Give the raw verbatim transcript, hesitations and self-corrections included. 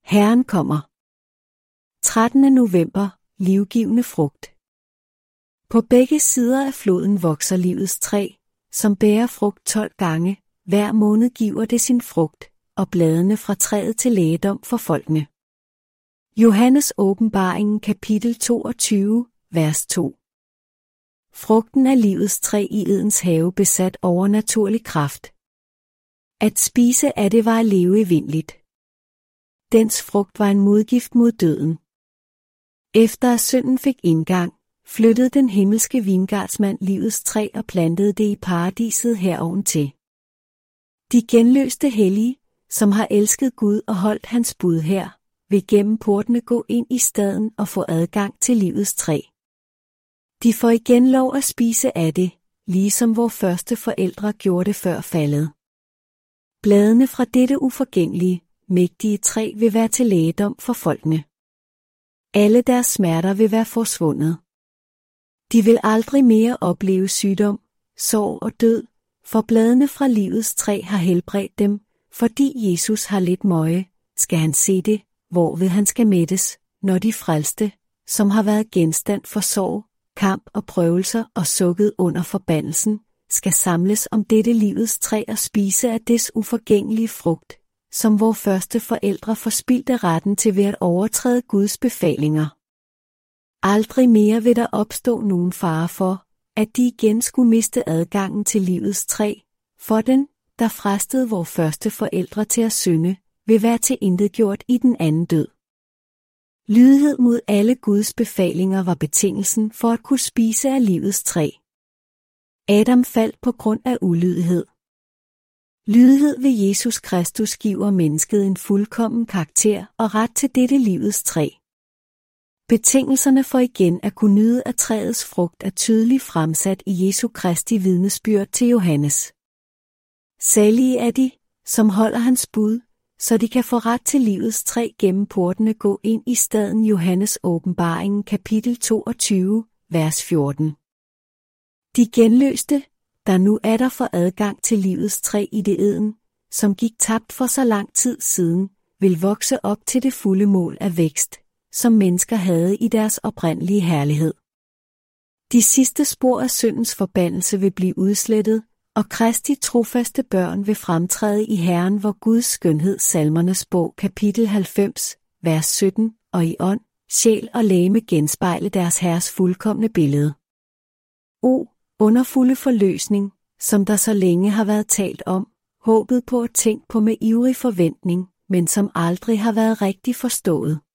Herren kommer. trettende november. Livgivende frugt. På begge sider af floden vokser livets træ, som bærer frugt tolv gange. Hver måned giver det sin frugt, og bladene fra træet til lægedom for folkene. Johannes Åbenbaringen kapitel toogtyve, vers to. Frugten af livets træ i Edens have besat overnaturlig kraft. At spise af det var at leve evindeligt. Dens frugt var en modgift mod døden. Efter at synden fik indgang, flyttede den himmelske vingardsmand livets træ og plantede det i paradiset heroven til. De genløste hellige, som har elsket Gud og holdt hans bud her, vil gennem portene gå ind i staden og få adgang til livets træ. De får igen lov at spise af det, ligesom vores første forældre gjorde det før faldet. Bladene fra dette uforgængelige, mægtige træ vil være til lægedom for folkene. Alle deres smerter vil være forsvundet. De vil aldrig mere opleve sygdom, sorg og død, for bladene fra livets træ har helbredt dem, fordi Jesus har lidt møje, skal han se det, hvorved han skal mættes, når de frelste, som har været genstand for sorg, kamp og prøvelser og sukket under forbandelsen, skal samles om dette livets træ og spise af des uforgængelige frugt, som vores første forældre forspildte retten til ved at overtræde Guds befalinger. Aldrig mere vil der opstå nogen fare for, at de igen skulle miste adgangen til livets træ, for den, der fristede vores første forældre til at synde, vil være tilintetgjort i den anden død. Lydighed mod alle Guds befalinger var betingelsen for at kunne spise af livets træ. Adam faldt på grund af ulydighed. Lydighed ved Jesus Kristus giver mennesket en fuldkommen karakter og ret til dette livets træ. Betingelserne for igen at kunne nyde af træets frugt er tydeligt fremsat i Jesu Kristi vidnesbyrd til Johannes. Salige er de, som holder hans bud, så de kan få ret til livets træ gennem portene gå ind i staden. Johannes Åbenbaringen kapitel toogtyve, vers fjorten. De genløste, der nu er der for adgang til livets træ i det eden, som gik tabt for så lang tid siden, vil vokse op til det fulde mål af vækst, som mennesker havde i deres oprindelige herlighed. De sidste spor af syndens forbandelse vil blive udslettet, og Kristi trofaste børn vil fremtræde i Herren, hvor Guds skønhed. Salmernes bog kapitel halvfems, vers sytten, og i ånd, sjæl og legeme genspejle deres Herres fuldkomne billede. O, underfulde forløsning, som der så længe har været talt om, håbet på at tænke på med ivrig forventning, men som aldrig har været rigtig forstået.